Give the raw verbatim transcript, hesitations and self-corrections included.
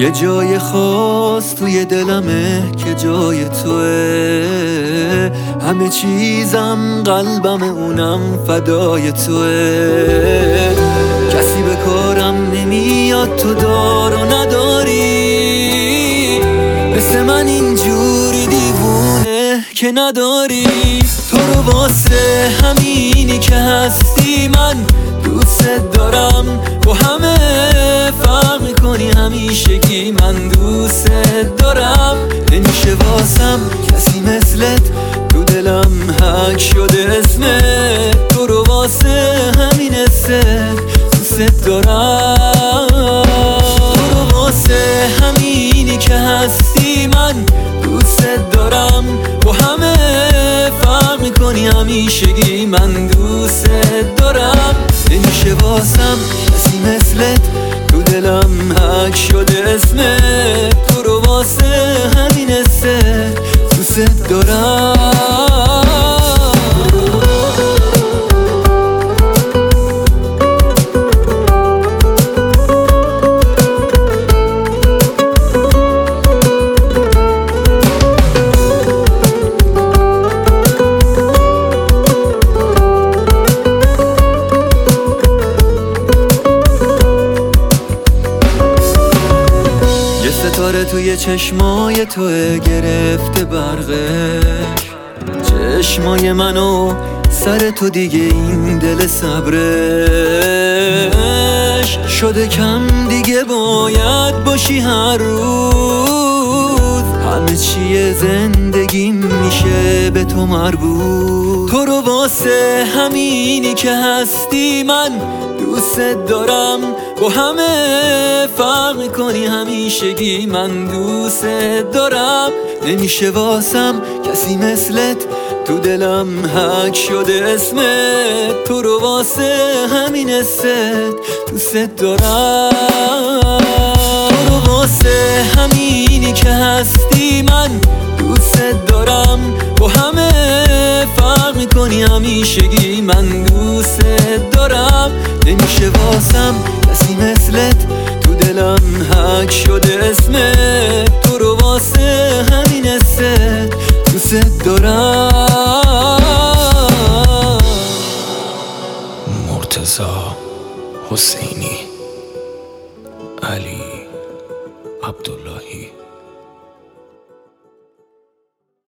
یه جای خاص توی دلمه که جای توه، همه چیزم قلبم اونم فدای توه. کسی به کارم نمیاد تو دار و نداری، مثل من اینجوری دیوونه که نداری. تو رو واسه همینی که هستی من دوست دارم، با همه فرق میکنی همیشگی من دوست دارم. نمیشه واسم کسی مثلت، تو دلم حک شده اسمت. تو رو واسه همین است دوست دارم، تو رو واسه همینی که هستی من دوست دارم، با همه فرق میکنی همیشگی من دوست دارم. نمیشه واسم کسی مثلت، تو دلم حک شده اسمت. تو رو واسه همین است دوست دارم. ستاره توی چشمای توه گرفته برقش، چشمای منو سر تو دیگه این دل صبرش شده کم. دیگه باید باشی هر روز، همه چیه زندگی میشه به تو مربوط. تو رو واسه همینی که هستی من دوست دارم، با همه فرق میکنی همیشگی من دوست دارم. نمیشه واسم کسی مثلت، تو دلم حک شده اسمت. تو رو واسه همین است دوست دارم، تو رو واسه همینی که هستی من دوست دارم، با همه فرق میکنی همیشگی من دوست دارم. نمیشه واسم کسی مثلت، تو دلم حک شده اسمت. تو رو واسه همین است دوست دارم. مرتضی حسینی.